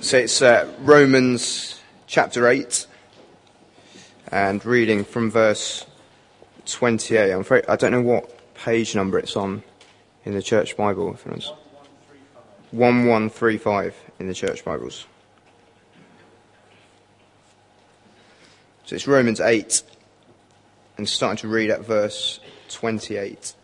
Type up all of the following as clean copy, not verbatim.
So it's Romans chapter 8 and reading from verse 28. I don't know what page number it's on in the church Bible. 1135 in the church Bibles. So it's Romans 8 and starting to read at verse 28.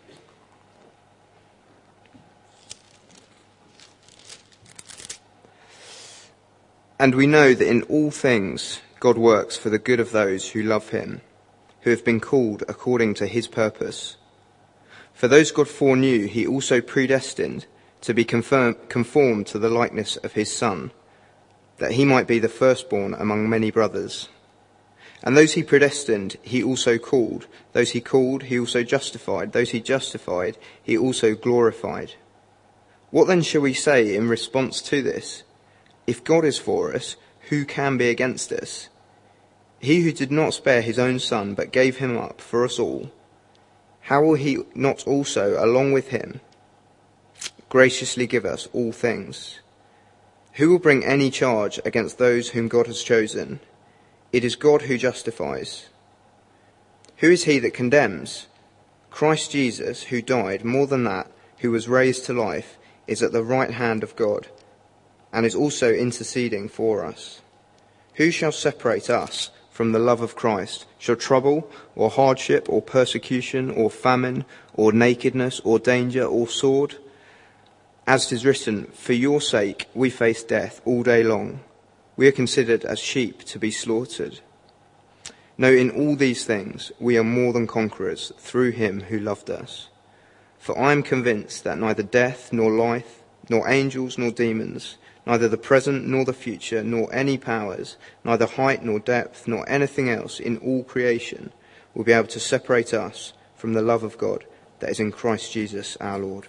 And we know that in all things God works for the good of those who love him, who have been called according to his purpose. For those God foreknew, he also predestined to be conformed to the likeness of his Son, that he might be the firstborn among many brothers. And those he predestined, he also called. Those he called, he also justified. Those he justified, he also glorified. What then shall we say in response to this? If God is for us, who can be against us? He who did not spare his own Son, but gave him up for us all, how will he not also, along with him, graciously give us all things? Who will bring any charge against those whom God has chosen? It is God who justifies. Who is he that condemns? Christ Jesus, who died, more than that, who was raised to life, is at the right hand of God, and is also interceding for us. Who shall separate us from the love of Christ? Shall trouble, or hardship, or persecution, or famine, or nakedness, or danger, or sword? As it is written, for your sake we face death all day long. We are considered as sheep to be slaughtered. No, in all these things we are more than conquerors through him who loved us. For I am convinced that neither death, nor life, nor angels, nor demons, neither the present nor the future, nor any powers, neither height nor depth, nor anything else in all creation will be able to separate us from the love of God that is in Christ Jesus our Lord.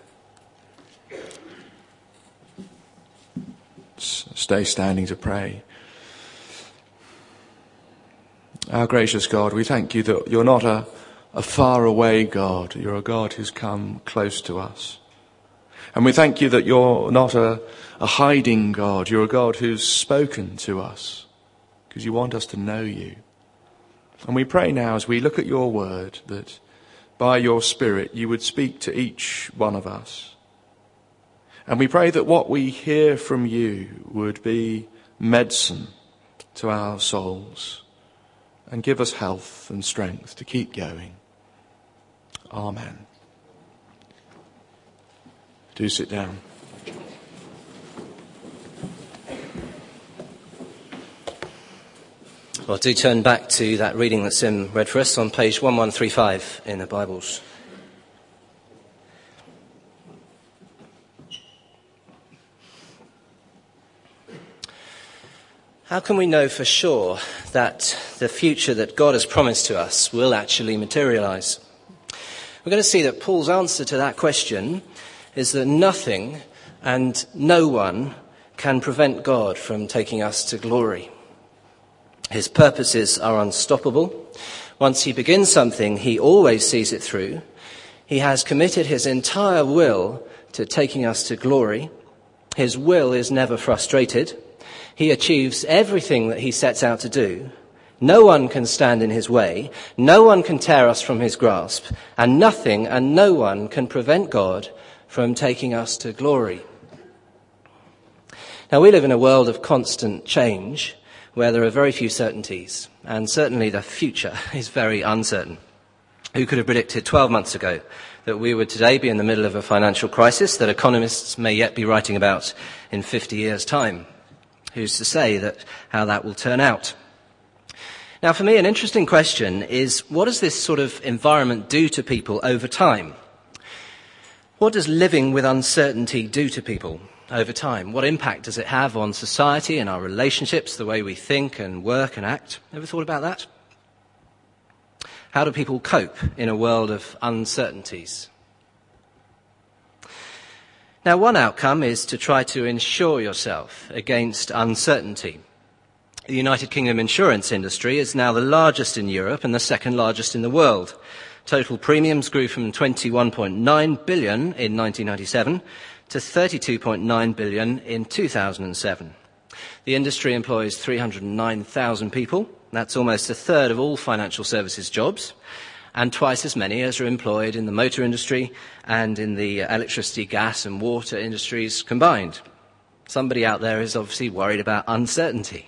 Stay standing to pray. Our gracious God, we thank you that you're not a far away God. You're a God who's come close to us. And we thank you that you're not a hiding God. You're a God who's spoken to us because you want us to know you. And we pray now as we look at your word that by your Spirit you would speak to each one of us. And we pray that what we hear from you would be medicine to our souls and give us health and strength to keep going. Amen. Do sit down. Well, do turn back to that reading that Sim read for us on page 1135 in the Bibles. How can we know for sure that the future that God has promised to us will actually materialize? We're going to see that Paul's answer to that question is that nothing and no one can prevent God from taking us to glory. His purposes are unstoppable. Once he begins something, he always sees it through. He has committed his entire will to taking us to glory. His will is never frustrated. He achieves everything that he sets out to do. No one can stand in his way. No one can tear us from his grasp. And nothing and no one can prevent God from taking us to glory. Now, we live in a world of constant change where there are very few certainties, and certainly the future is very uncertain. Who could have predicted 12 months ago that we would today be in the middle of a financial crisis that economists may yet be writing about in 50 years' time? Who's to say how that will turn out? Now, for me, an interesting question is, what does this sort of environment do to people over time? What does living with uncertainty do to people over time? What impact does it have on society and our relationships, the way we think and work and act? Ever thought about that? How do people cope in a world of uncertainties? Now, one outcome is to try to insure yourself against uncertainty. The United Kingdom insurance industry is now the largest in Europe and the second largest in the world. Total premiums grew from 21.9 billion in 1997 to 32.9 billion in 2007. The industry employs 309,000 people. That's almost a third of all financial services jobs, and twice as many as are employed in the motor industry and in the electricity, gas and water industries combined. Somebody out there is obviously worried about uncertainty.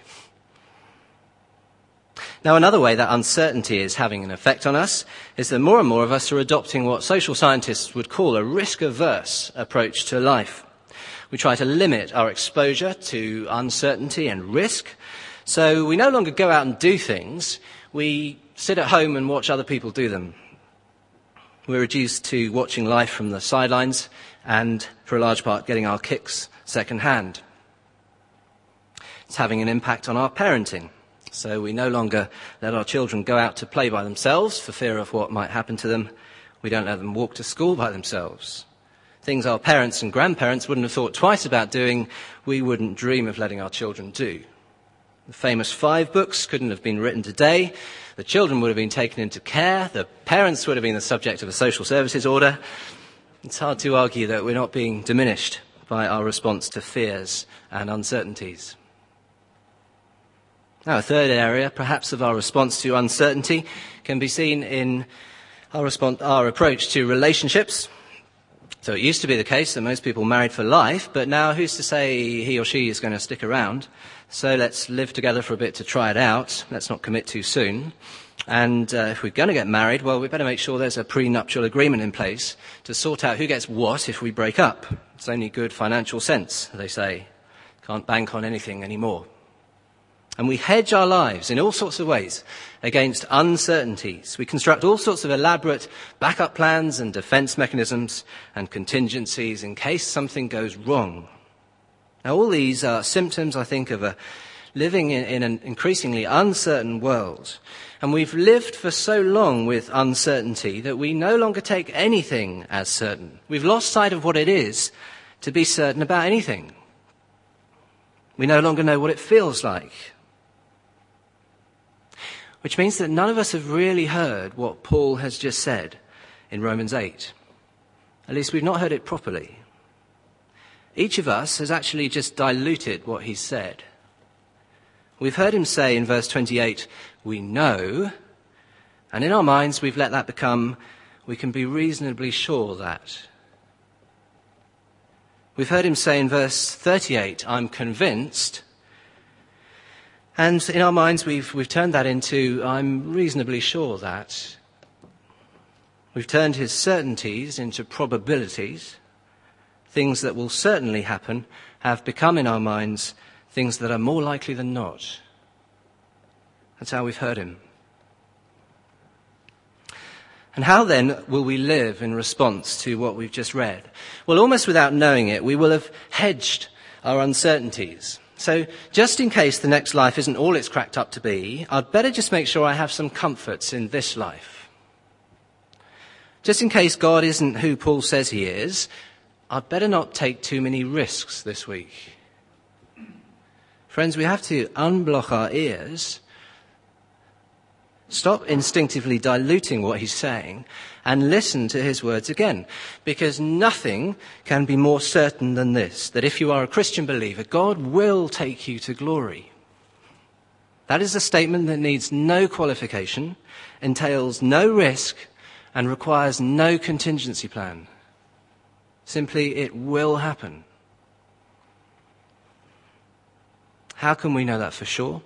Now, another way that uncertainty is having an effect on us is that more and more of us are adopting what social scientists would call a risk-averse approach to life. We try to limit our exposure to uncertainty and risk, so we no longer go out and do things. We sit at home and watch other people do them. We're reduced to watching life from the sidelines and, for a large part, getting our kicks second-hand. It's having an impact on our parenting. So we no longer let our children go out to play by themselves for fear of what might happen to them. We don't let them walk to school by themselves. Things our parents and grandparents wouldn't have thought twice about doing, we wouldn't dream of letting our children do. The famous 5 books couldn't have been written today. The children would have been taken into care. The parents would have been the subject of a social services order. It's hard to argue that we're not being diminished by our response to fears and uncertainties. Now, a third area, perhaps, of our response to uncertainty can be seen in our approach to relationships. So it used to be the case that most people married for life, but now who's to say he or she is going to stick around? So let's live together for a bit to try it out. Let's not commit too soon. And if we're going to get married, well, we better make sure there's a prenuptial agreement in place to sort out who gets what if we break up. It's only good financial sense, they say. Can't bank on anything anymore. And we hedge our lives in all sorts of ways against uncertainties. We construct all sorts of elaborate backup plans and defense mechanisms and contingencies in case something goes wrong. Now, all these are symptoms, I think, of living in an increasingly uncertain world. And we've lived for so long with uncertainty that we no longer take anything as certain. We've lost sight of what it is to be certain about anything. We no longer know what it feels like. Which means that none of us have really heard what Paul has just said in Romans 8. At least we've not heard it properly. Each of us has actually just diluted what he's said. We've heard him say in verse 28, we know, and in our minds we've let that become, we can be reasonably sure that. We've heard him say in verse 38, I'm convinced. And in our minds, we've turned that into, I'm reasonably sure that. We've turned his certainties into probabilities. Things that will certainly happen have become in our minds things that are more likely than not. That's how we've heard him. And how then will we live in response to what we've just read? Well, almost without knowing it, we will have hedged our uncertainties. So just in case the next life isn't all it's cracked up to be, I'd better just make sure I have some comforts in this life. Just in case God isn't who Paul says he is, I'd better not take too many risks this week. Friends, we have to unblock our ears, stop instinctively diluting what he's saying, and listen to his words again. Because nothing can be more certain than this, that if you are a Christian believer, God will take you to glory. That is a statement that needs no qualification, entails no risk, and requires no contingency plan. Simply, it will happen. How can we know that for sure?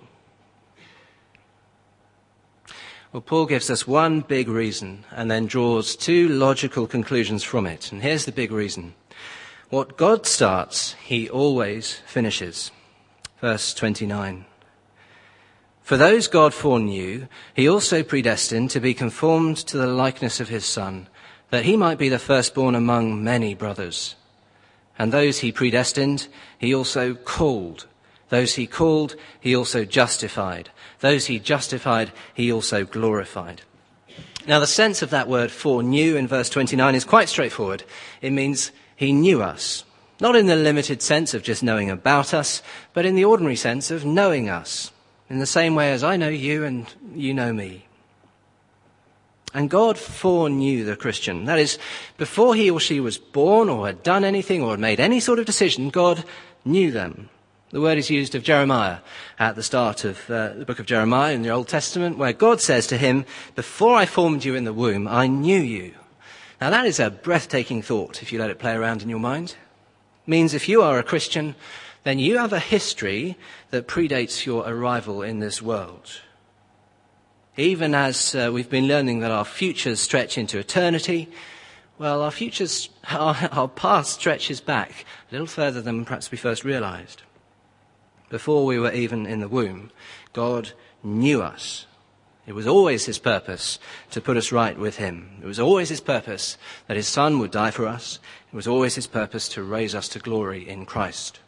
Well, Paul gives us one big reason and then draws 2 logical conclusions from it. And here's the big reason. What God starts, he always finishes. Verse 29. For those God foreknew, he also predestined to be conformed to the likeness of his Son, that he might be the firstborn among many brothers. And those he predestined, he also called. Those he called, he also justified. Those he justified, he also glorified. Now, the sense of that word foreknew in verse 29 is quite straightforward. It means he knew us. Not in the limited sense of just knowing about us, but in the ordinary sense of knowing us. In the same way as I know you and you know me. And God foreknew the Christian. That is, before he or she was born or had done anything or had made any sort of decision, God knew them. The word is used of Jeremiah at the start of the book of Jeremiah in the Old Testament, where God says to him, "Before I formed you in the womb, I knew you." Now that is a breathtaking thought if you let it play around in your mind. It means if you are a Christian, then you have a history that predates your arrival in this world. Even as we've been learning that our futures stretch into eternity, well, our past stretches back a little further than perhaps we first realized. Before we were even in the womb, God knew us. It was always his purpose to put us right with him. It was always his purpose that his Son would die for us. It was always his purpose to raise us to glory in Christ.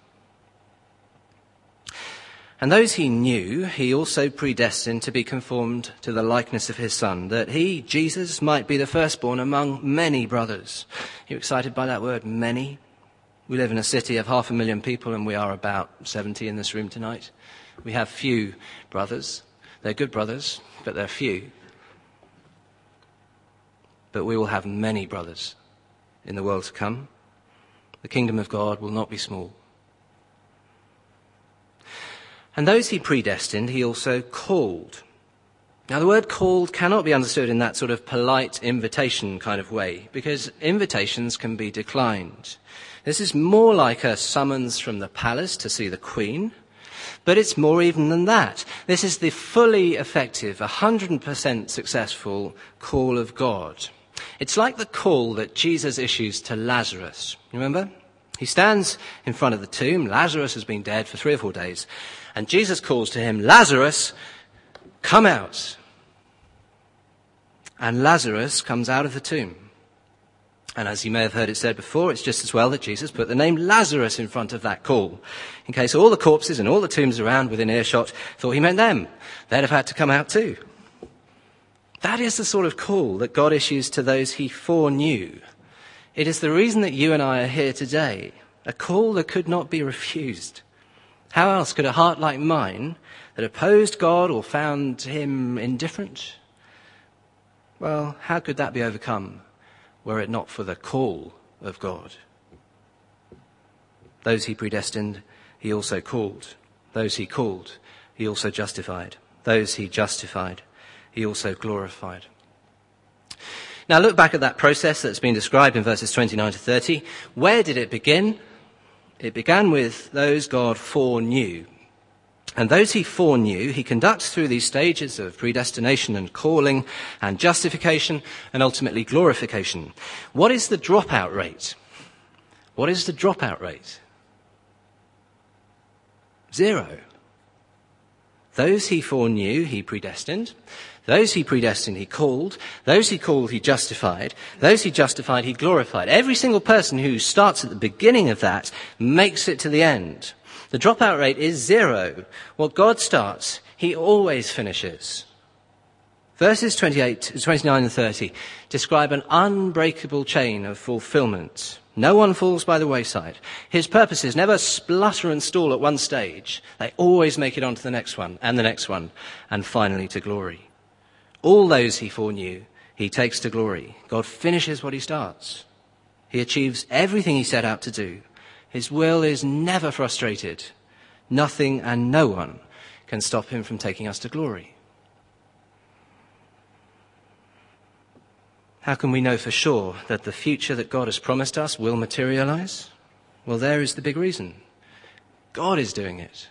And those he knew, he also predestined to be conformed to the likeness of his Son, that he, Jesus, might be the firstborn among many brothers. Are you excited by that word, many? We live in a city of 500,000 people, and we are about 70 in this room tonight. We have few brothers. They're good brothers, but they're few. But we will have many brothers in the world to come. The kingdom of God will not be small. And those he predestined, he also called. Now, the word called cannot be understood in that sort of polite invitation kind of way, because invitations can be declined. This is more like a summons from the palace to see the Queen, but it's more even than that. This is the fully effective, 100% successful call of God. It's like the call that Jesus issues to Lazarus. You remember? He stands in front of the tomb. Lazarus has been dead for 3 or 4 days. And Jesus calls to him, "Lazarus, come out." And Lazarus comes out of the tomb. And as you may have heard it said before, it's just as well that Jesus put the name Lazarus in front of that call, in case all the corpses and all the tombs around within earshot thought he meant them. They'd have had to come out too. That is the sort of call that God issues to those he foreknew. It is the reason that you and I are here today, a call that could not be refused. How else could a heart like mine, that opposed God or found him indifferent, well, how could that be overcome were it not for the call of God? Those he predestined, he also called. Those he called, he also justified. Those he justified, he also glorified. Now look back at that process that's been described in verses 29 to 30. Where did it begin? It began with those God foreknew. And those he foreknew, he conducts through these stages of predestination and calling and justification and ultimately glorification. What is the dropout rate? What is the dropout rate? 0. Those he foreknew, he predestined. Those he predestined, he called. Those he called, he justified. Those he justified, he glorified. Every single person who starts at the beginning of that makes it to the end. The dropout rate is 0. What God starts, he always finishes. Verses 29 and 30 describe an unbreakable chain of fulfillment. No one falls by the wayside. His purposes never splutter and stall at one stage. They always make it on to the next one, and finally to glory. All those he foreknew, he takes to glory. God finishes what he starts. He achieves everything he set out to do. His will is never frustrated. Nothing and no one can stop him from taking us to glory. How can we know for sure that the future that God has promised us will materialize? Well, there is the big reason. God is doing it.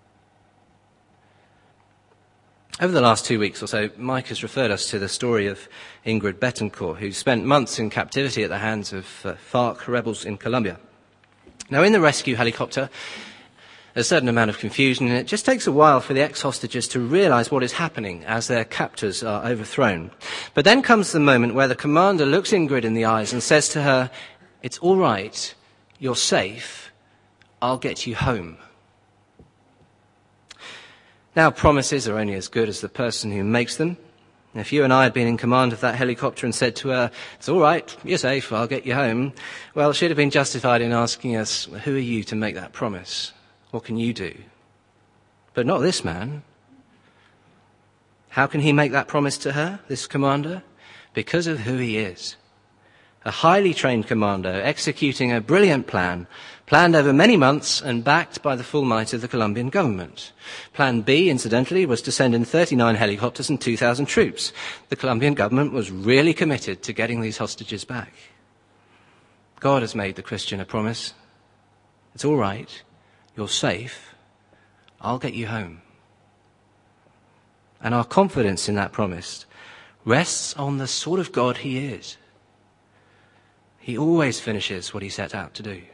Over the last 2 weeks or so, Mike has referred us to the story of Ingrid Betancourt, who spent months in captivity at the hands of FARC rebels in Colombia. Now, in the rescue helicopter, there's a certain amount of confusion, and it just takes a while for the ex-hostages to realize what is happening as their captors are overthrown. But then comes the moment where the commander looks Ingrid in the eyes and says to her, "It's all right, you're safe, I'll get you home." Now, promises are only as good as the person who makes them. If you and I had been in command of that helicopter and said to her, "It's all right, you're safe, I'll get you home," well, she'd have been justified in asking us, "Who are you to make that promise? What can you do?" But not this man. How can he make that promise to her, this commander? Because of who he is. a highly trained commando executing a brilliant plan, planned over many months and backed by the full might of the Colombian government. Plan B, incidentally, was to send in 39 helicopters and 2,000 troops. The Colombian government was really committed to getting these hostages back. God has made the Christian a promise. It's all right. You're safe. I'll get you home. And our confidence in that promise rests on the sort of God he is. He always finishes what he set out to do.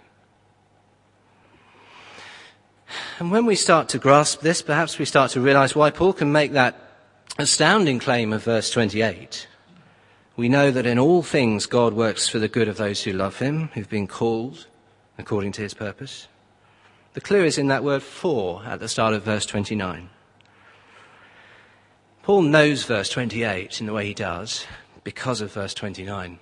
And when we start to grasp this, perhaps we start to realize why Paul can make that astounding claim of verse 28. We know that in all things God works for the good of those who love him, who've been called according to his purpose. The clue is in that word for at the start of verse 29. Paul knows verse 28 in the way he does because of verse 29.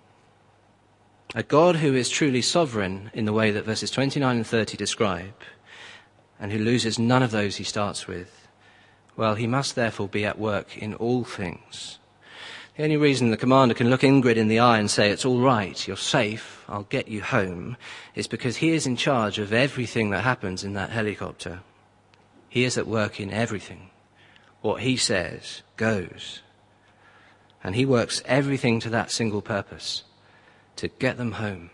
A God who is truly sovereign in the way that verses 29 and 30 describe, and who loses none of those he starts with, well, he must therefore be at work in all things. The only reason the commander can look Ingrid in the eye and say, it's all right, you're safe, I'll get you home, is because he is in charge of everything that happens in that helicopter. He is at work in everything. What he says goes. And he works everything to that single purpose, to get them home.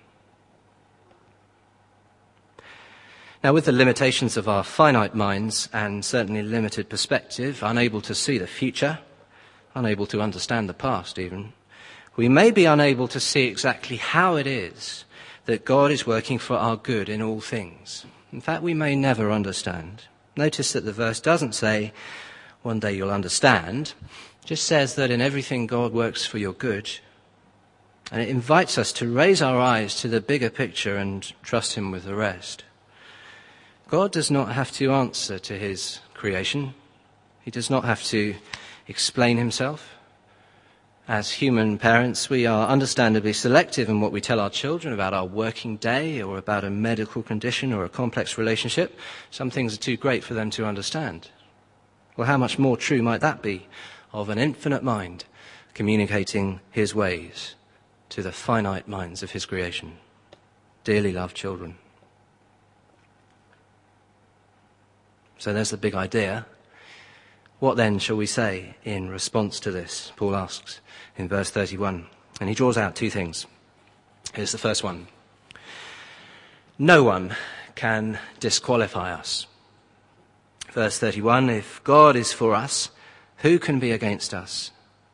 Now, with the limitations of our finite minds and certainly limited perspective, unable to see the future, unable to understand the past even, we may be unable to see exactly how it is that God is working for our good in all things. In fact, we may never understand. Notice that the verse doesn't say, one day you'll understand. It just says that in everything God works for your good. And it invites us to raise our eyes to the bigger picture and trust him with the rest. God does not have to answer to his creation. He does not have to explain himself. As human parents, we are understandably selective in what we tell our children about our working day or about a medical condition or a complex relationship. Some things are too great for them to understand. Well, how much more true might that be of an infinite mind communicating his ways to the finite minds of his creation? Dearly loved children. So there's the big idea. What then shall we say in response to this? Paul asks in verse 31. And he draws out two things. Here's the first one. No one can disqualify us. Verse 31, if God is for us, who can be against us?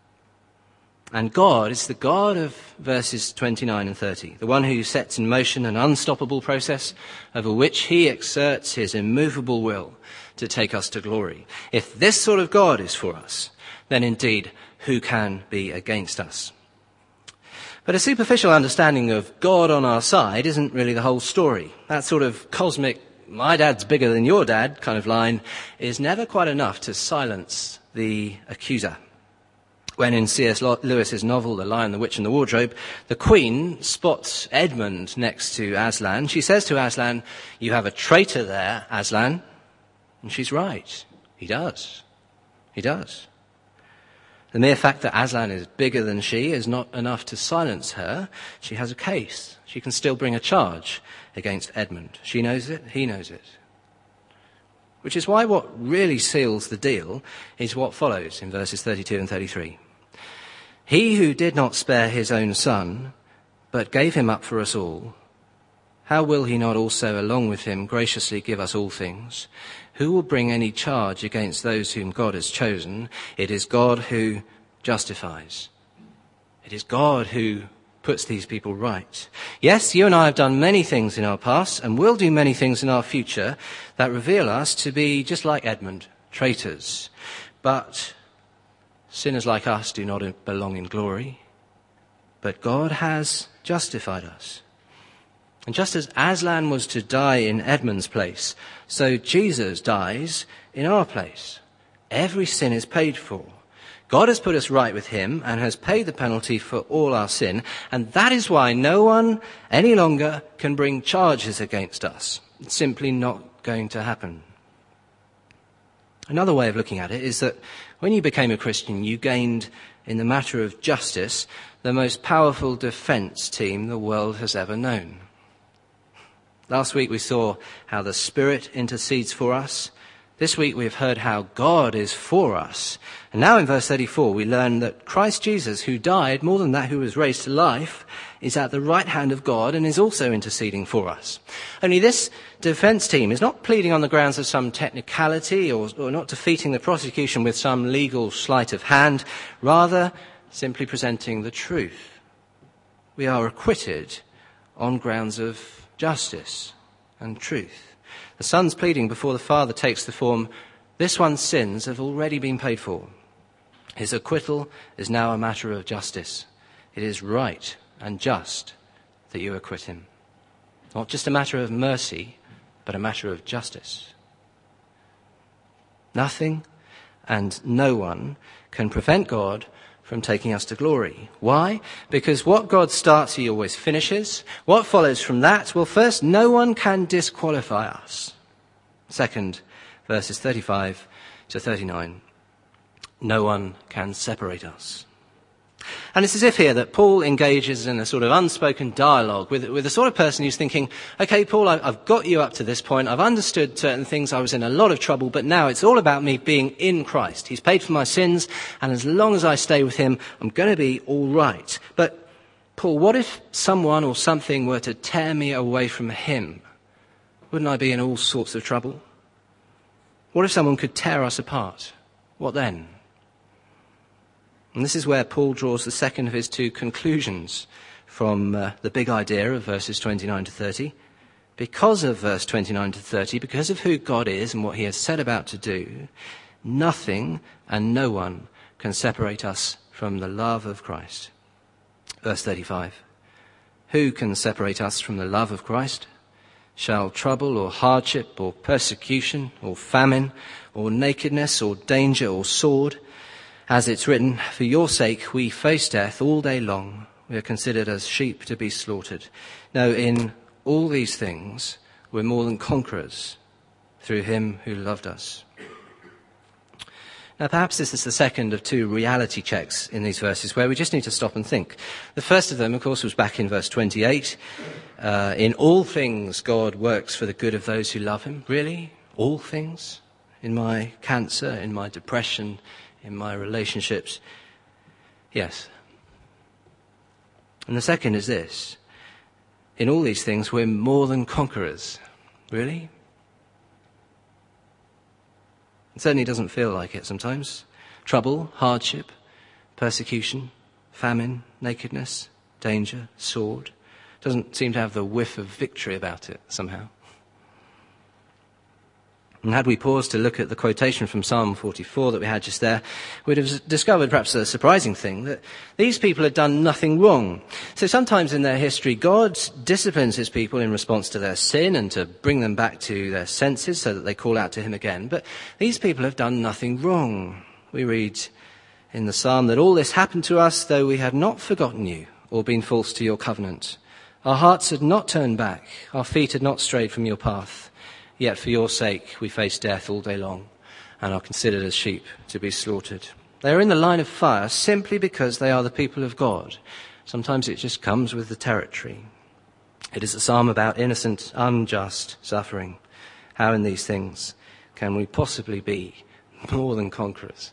And God is the God of verses 29 and 30, the one who sets in motion an unstoppable process over which he exerts his immovable will to take us to glory. If this sort of God is for us, then indeed, who can be against us? But a superficial understanding of God on our side isn't really the whole story. That sort of cosmic, my dad's bigger than your dad kind of line is never quite enough to silence the accuser. When in C.S. Lewis's novel, The Lion, the Witch and the Wardrobe, the Queen spots Edmund next to Aslan. She says to Aslan, you have a traitor there, Aslan. And she's right. He does. He does. The mere fact that Aslan is bigger than she is not enough to silence her. She has a case. She can still bring a charge against Edmund. She knows it. He knows it. Which is why what really seals the deal is what follows in verses 32 and 33. He who did not spare his own son, but gave him up for us all, how will he not also along with him graciously give us all things? Who will bring any charge against those whom God has chosen? It is God who justifies. It is God who puts these people right. Yes, you and I have done many things in our past and will do many things in our future that reveal us to be just like Edmund, traitors. But sinners like us do not belong in glory. But God has justified us. And just as Aslan was to die in Edmund's place, so Jesus dies in our place. Every sin is paid for. God has put us right with him and has paid the penalty for all our sin, and that is why no one any longer can bring charges against us. It's simply not going to happen. Another way of looking at it is that when you became a Christian, you gained in the matter of justice, the most powerful defense team the world has ever known. Last week we saw how the Spirit intercedes for us. This week we've heard how God is for us. And now in verse 34 we learn that Christ Jesus, who died, more than that, who was raised to life, is at the right hand of God and is also interceding for us. Only this defense team is not pleading on the grounds of some technicality or not defeating the prosecution with some legal sleight of hand, rather simply presenting the truth. We are acquitted on grounds of justice and truth. The Son's pleading before the Father takes the form, this one's sins have already been paid for. His acquittal is now a matter of justice. It is right and just that you acquit him. Not just a matter of mercy, but a matter of justice. Nothing and no one can prevent God from taking us to glory. Why? Because what God starts, he always finishes. What follows from that? Well, first, no one can disqualify us. Second, verses 35 to 39. No one can separate us. And it's as if here that Paul engages in a sort of unspoken dialogue with the sort of person who's thinking, okay, Paul, I've got you up to this point. I've understood certain things. I was in a lot of trouble, but now it's all about me being in Christ. He's paid for my sins, and as long as I stay with him, I'm going to be all right. But, Paul, what if someone or something were to tear me away from him? Wouldn't I be in all sorts of trouble? What if someone could tear us apart? What then? And this is where Paul draws the second of his two conclusions from the big idea of verses 29 to 30. Because of verse 29 to 30, because of who God is and what he has set about to do, nothing and no one can separate us from the love of Christ. Verse 35. Who can separate us from the love of Christ? Shall trouble or hardship or persecution or famine or nakedness or danger or sword? As it's written, for your sake we face death all day long. We are considered as sheep to be slaughtered. No, in all these things we're more than conquerors through him who loved us. Now perhaps this is the second of two reality checks in these verses where we just need to stop and think. The first of them, of course, was back in verse 28. In all things God works for the good of those who love him. Really? All things? In my cancer, in my depression, in my relationships? Yes. And the second is this. In all these things, we're more than conquerors. Really? It certainly doesn't feel like it sometimes. Trouble, hardship, persecution, famine, nakedness, danger, sword. Doesn't seem to have the whiff of victory about it somehow. And had we paused to look at the quotation from Psalm 44 that we had just there, we'd have discovered perhaps a surprising thing, that these people had done nothing wrong. So sometimes in their history, God disciplines his people in response to their sin and to bring them back to their senses so that they call out to him again. But these people have done nothing wrong. We read in the Psalm that all this happened to us, though we had not forgotten you or been false to your covenant. Our hearts had not turned back. Our feet had not strayed from your path. Yet for your sake we face death all day long and are considered as sheep to be slaughtered. They are in the line of fire simply because they are the people of God. Sometimes it just comes with the territory. It is a psalm about innocent, unjust suffering. How in these things can we possibly be more than conquerors?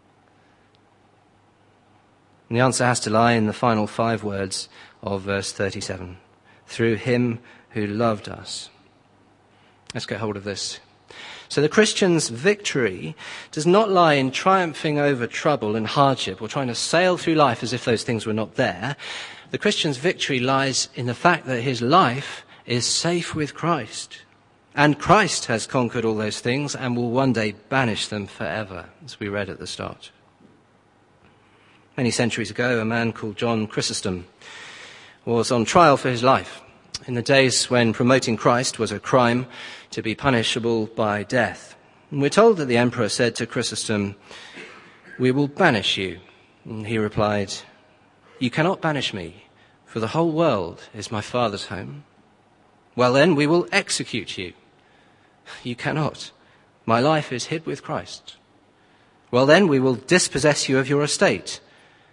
And the answer has to lie in the final 5 words of verse 37. Through him who loved us. Let's get hold of this. So the Christian's victory does not lie in triumphing over trouble and hardship or trying to sail through life as if those things were not there. The Christian's victory lies in the fact that his life is safe with Christ. And Christ has conquered all those things and will one day banish them forever, as we read at the start. Many centuries ago, a man called John Chrysostom was on trial for his life. In the days when promoting Christ was a crime to be punishable by death. And we're told that the emperor said to Chrysostom, "We will banish you." And he replied, "You cannot banish me, for the whole world is my Father's home." "Well then, we will execute you." "You cannot. My life is hid with Christ." "Well then, we will dispossess you of your estate."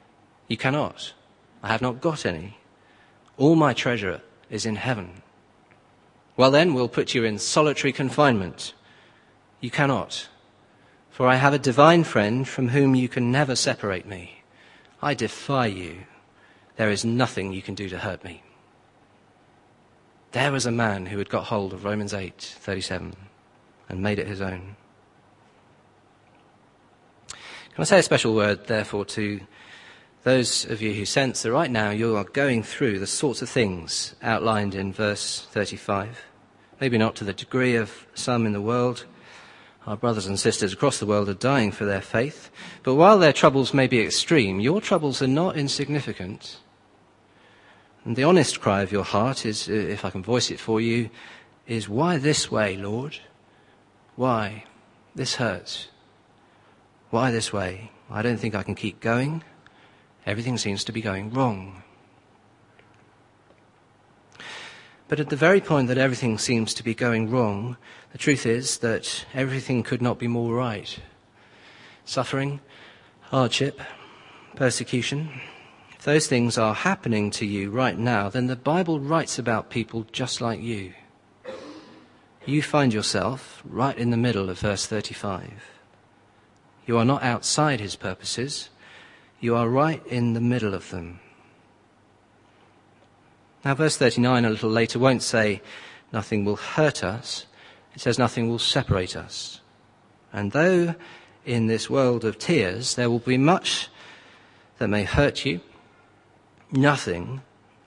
You cannot. I have not got any. All my treasure is in heaven. Well then, we'll put you in solitary confinement. You cannot. For I have a divine friend from whom you can never separate me. I defy you. There is nothing you can do to hurt me. There was a man who had got hold of Romans 8:37 and made it his own. Can I say a special word, therefore, to those of you who sense that right now you are going through the sorts of things outlined in verse 35? Maybe not to the degree of some in the world. Our brothers and sisters across the world are dying for their faith. But while their troubles may be extreme, your troubles are not insignificant. And the honest cry of your heart is, if I can voice it for you, is, why this way, Lord? Why? This hurts. Why this way? I don't think I can keep going. Everything seems to be going wrong. But at the very point that everything seems to be going wrong, the truth is that everything could not be more right. Suffering, hardship, persecution, if those things are happening to you right now, then the Bible writes about people just like you. You find yourself right in the middle of verse 35. You are not outside his purposes. You are right in the middle of them. Now, verse 39 a little later won't say nothing will hurt us. It says nothing will separate us. And though in this world of tears there will be much that may hurt you, nothing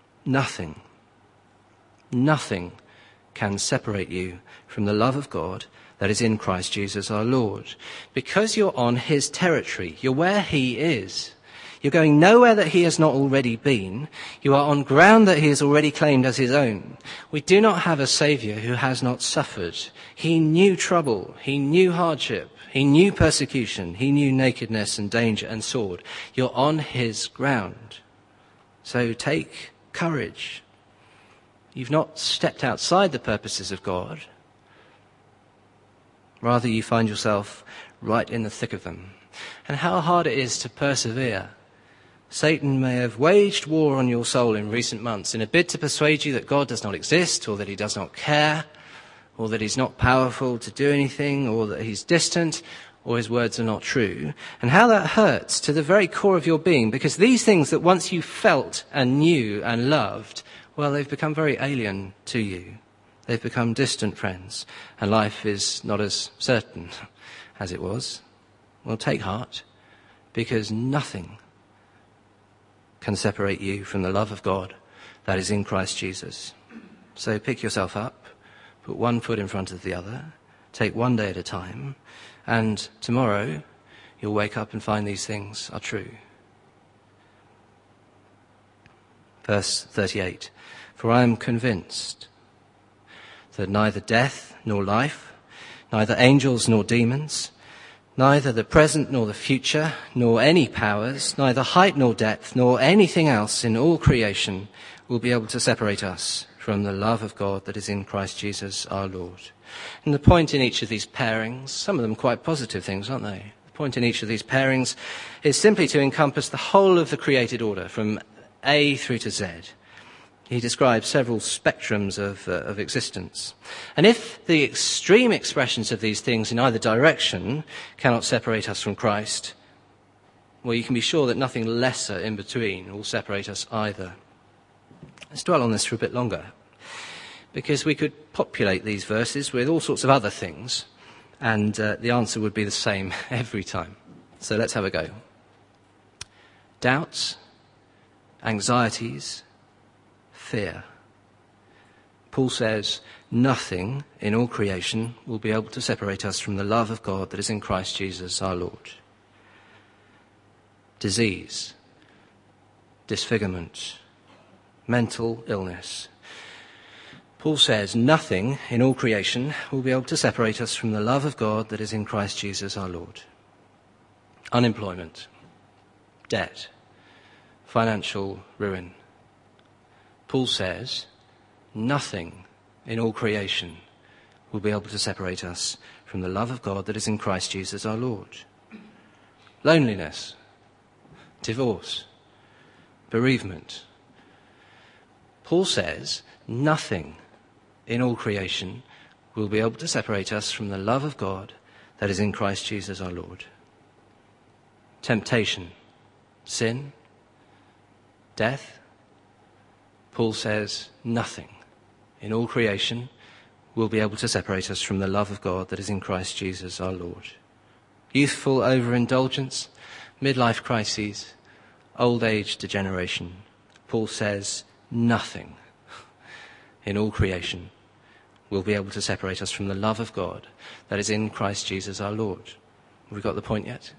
can separate you from the love of God that is in Christ Jesus our Lord. Because you're on his territory, you're where he is. You're going nowhere that he has not already been. You are on ground that he has already claimed as his own. We do not have a Saviour who has not suffered. He knew trouble. He knew hardship. He knew persecution. He knew nakedness and danger and sword. You're on his ground. So take courage. You've not stepped outside the purposes of God. Rather, you find yourself right in the thick of them. And how hard it is to persevere. Satan may have waged war on your soul in recent months in a bid to persuade you that God does not exist, or that he does not care, or that he's not powerful to do anything, or that he's distant, or his words are not true. And how that hurts to the very core of your being, because these things that once you felt and knew and loved, well, they've become very alien to you. They've become distant friends, and life is not as certain as it was. Well, take heart, because nothing can separate you from the love of God that is in Christ Jesus. So pick yourself up, put one foot in front of the other, take one day at a time, and tomorrow you'll wake up and find these things are true. Verse 38, for I am convinced that neither death nor life, neither angels nor demons, neither the present nor the future, nor any powers, neither height nor depth, nor anything else in all creation will be able to separate us from the love of God that is in Christ Jesus our Lord. And the point in each of these pairings, some of them quite positive things, aren't they? The point in each of these pairings is simply to encompass the whole of the created order, from A through to Z. He describes several spectrums of existence. And if the extreme expressions of these things in either direction cannot separate us from Christ, well, you can be sure that nothing lesser in between will separate us either. Let's dwell on this for a bit longer, because we could populate these verses with all sorts of other things, and the answer would be the same every time. So let's have a go. Doubts, anxieties, fear. Paul says, nothing in all creation will be able to separate us from the love of God that is in Christ Jesus our Lord. Disease, disfigurement, mental illness. Paul says, nothing in all creation will be able to separate us from the love of God that is in Christ Jesus our Lord. Unemployment, debt, financial ruin. Paul says, nothing in all creation will be able to separate us from the love of God that is in Christ Jesus our Lord. Loneliness, divorce, bereavement. Paul says nothing in all creation will be able to separate us from the love of God that is in Christ Jesus our Lord. Temptation, sin, death. Paul says nothing in all creation will be able to separate us from the love of God that is in Christ Jesus our Lord. Youthful overindulgence, midlife crises, old age degeneration. Paul says nothing in all creation will be able to separate us from the love of God that is in Christ Jesus our Lord. Have we got the point yet?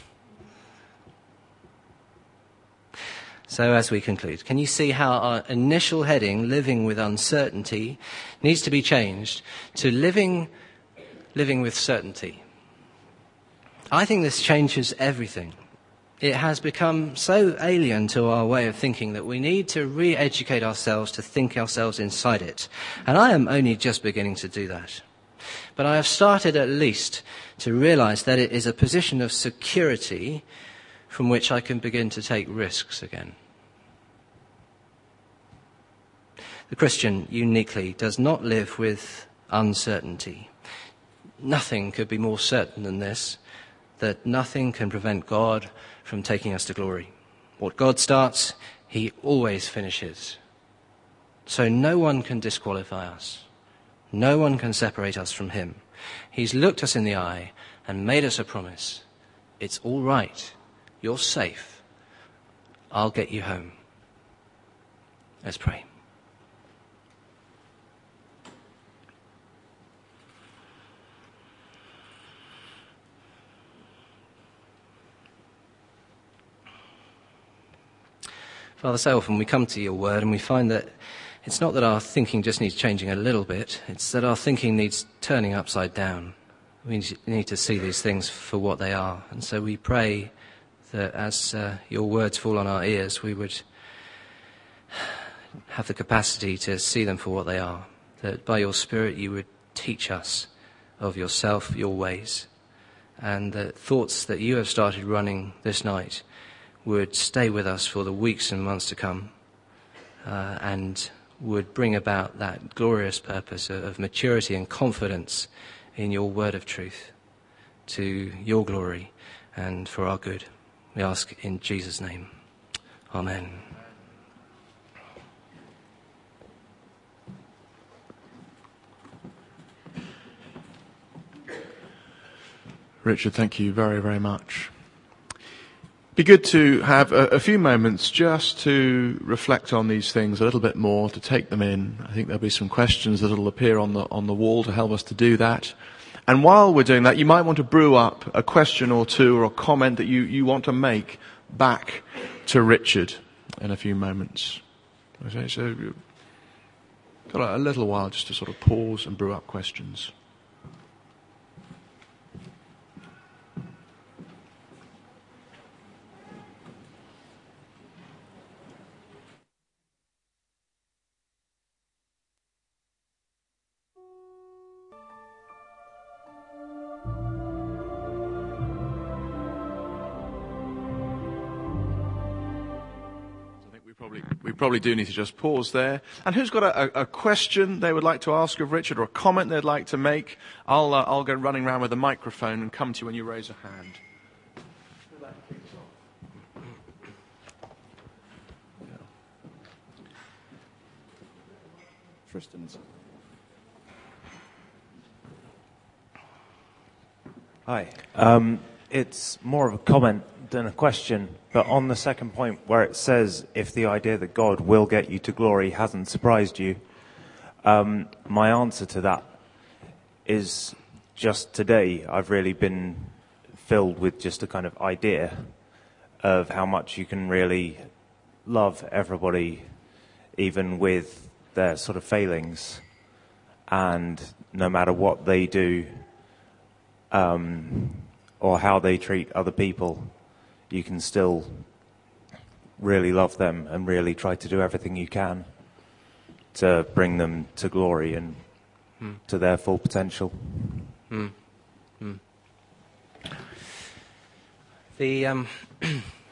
So as we conclude, can you see how our initial heading, living with uncertainty, needs to be changed to living with certainty? I think this changes everything. It has become so alien to our way of thinking that we need to re-educate ourselves to think ourselves inside it. And I am only just beginning to do that. But I have started at least to realize that it is a position of security from which I can begin to take risks again. The Christian uniquely does not live with uncertainty. Nothing could be more certain than this, that nothing can prevent God from taking us to glory. What God starts, he always finishes. So no one can disqualify us. No one can separate us from him. He's looked us in the eye and made us a promise. It's all right. You're safe. I'll get you home. Let's pray. Father, so often we come to your word and we find that it's not that our thinking just needs changing a little bit, it's that our thinking needs turning upside down. We need to see these things for what they are. And so we pray that as your words fall on our ears, we would have the capacity to see them for what they are. That by your Spirit you would teach us of yourself, your ways, and the thoughts that you have started running this night would stay with us for the weeks and months to come, and would bring about that glorious purpose of maturity and confidence in your word of truth to your glory and for our good. We ask in Jesus' name. Amen. Richard, thank you very, very much. Be good to have a few moments just to reflect on these things a little bit more, to take them in. I think there'll be some questions that will appear on the wall to help us to do that. And while we're doing that, you might want to brew up a question or two or a comment that you want to make back to Richard in a few moments. Okay, so you've got a little while just to sort of pause and brew up questions. We probably do need to just pause there. And who's got a question they would like to ask of Richard or a comment they'd like to make? I'll go running around with a microphone and come to you when you raise a hand. Tristan's. Hi. It's more of a comment than a question, but on the second point where it says if the idea that God will get you to glory hasn't surprised you, my answer to that is just today I've really been filled with just a kind of idea of how much you can really love everybody even with their sort of failings, and no matter what they do or how they treat other people, you can still really love them and really try to do everything you can to bring them to glory and to their full potential.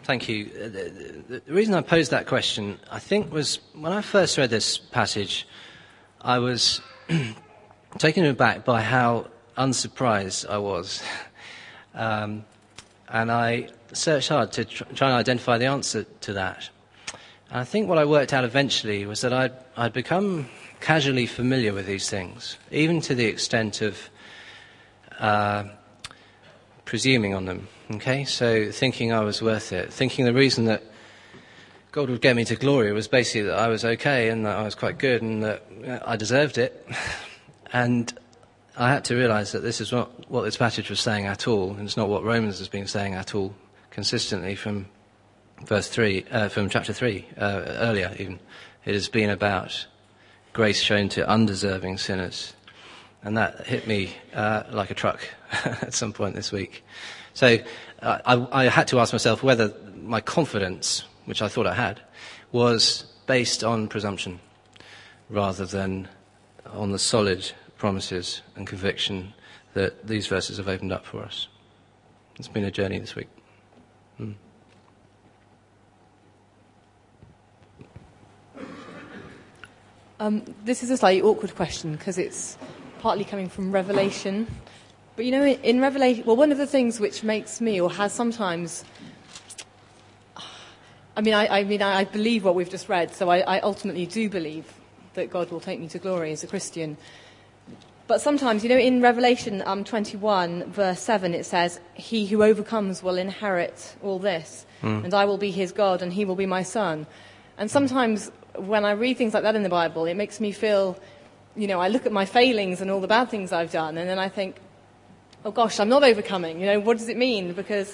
Thank you. The reason I posed that question, I think, was when I first read this passage, I was taken aback by how unsurprised I was. And I searched hard to try and identify the answer to that. And I think what I worked out eventually was that I'd become casually familiar with these things, even to the extent of presuming on them. Okay, so thinking I was worth it, thinking the reason that God would get me to glory was basically that I was okay and that I was quite good and that I deserved it. And I had to realise that this is not what this passage was saying at all, and it's not what Romans has been saying at all, consistently from from chapter 3, earlier even. It has been about grace shown to undeserving sinners. And that hit me like a truck at some point this week. So I had to ask myself whether my confidence, which I thought I had, was based on presumption rather than on the solid promises and conviction that these verses have opened up for us. It's been a journey this week. This is a slightly awkward question because it's partly coming from Revelation. But you know, in Revelation, well, one of the things which makes me, or has sometimes, I believe what we've just read, so I ultimately do believe that God will take me to glory as a Christian. But sometimes, you know, in Revelation 21, verse 7, it says, "He who overcomes will inherit all this, and I will be his God, and he will be my son." And sometimes when I read things like that in the Bible, it makes me feel, you know, I look at my failings and all the bad things I've done, and then I think, oh gosh, I'm not overcoming. You know, what does it mean?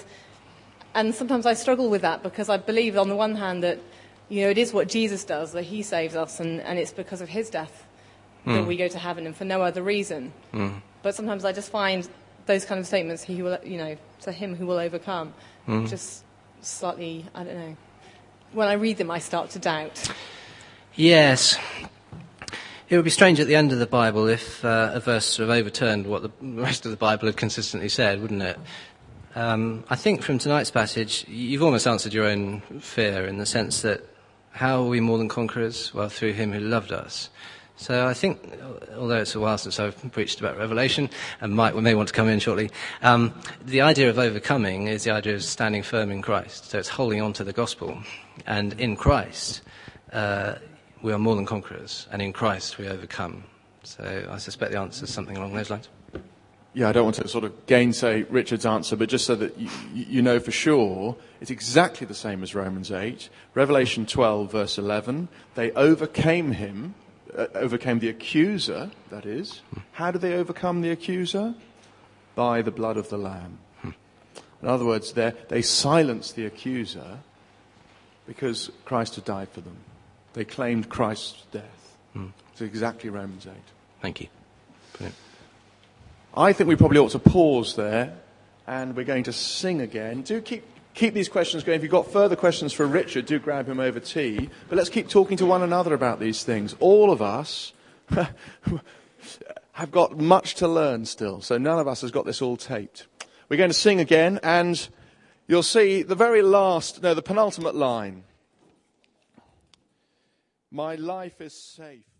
And sometimes I struggle with that because I believe on the one hand that, you know, it is what Jesus does, that he saves us, and it's because of his death that we go to heaven and for no other reason. But sometimes I just find those kind of statements, he will, you know, to him who will overcome, just slightly, I don't know. When I read them, I start to doubt. Yes. It would be strange at the end of the Bible if a verse sort of overturned what the rest of the Bible had consistently said, wouldn't it? I think from tonight's passage, you've almost answered your own fear in the sense that how are we more than conquerors? Well, through him who loved us. So I think, although it's a while since I've preached about Revelation, and Mike may want to come in shortly, the idea of overcoming is the idea of standing firm in Christ. So it's holding on to the gospel. And in Christ, we are more than conquerors, and in Christ we overcome. So I suspect the answer is something along those lines. Yeah, I don't want to sort of gainsay Richard's answer, but just so that you know for sure, it's exactly the same as Romans 8. Revelation 12, verse 11, they overcame him, overcame the accuser, that is. How did they overcome the accuser? By the blood of the Lamb. In other words, they silenced the accuser because Christ had died for them. They claimed Christ's death. It's exactly Romans 8. Thank you. Brilliant. I think we probably ought to pause there, and we're going to sing again. Do keep these questions going. If you've got further questions for Richard, do grab him over tea. But let's keep talking to one another about these things. All of us have got much to learn still, so none of us has got this all taped. We're going to sing again, and you'll see the penultimate line. My life is safe.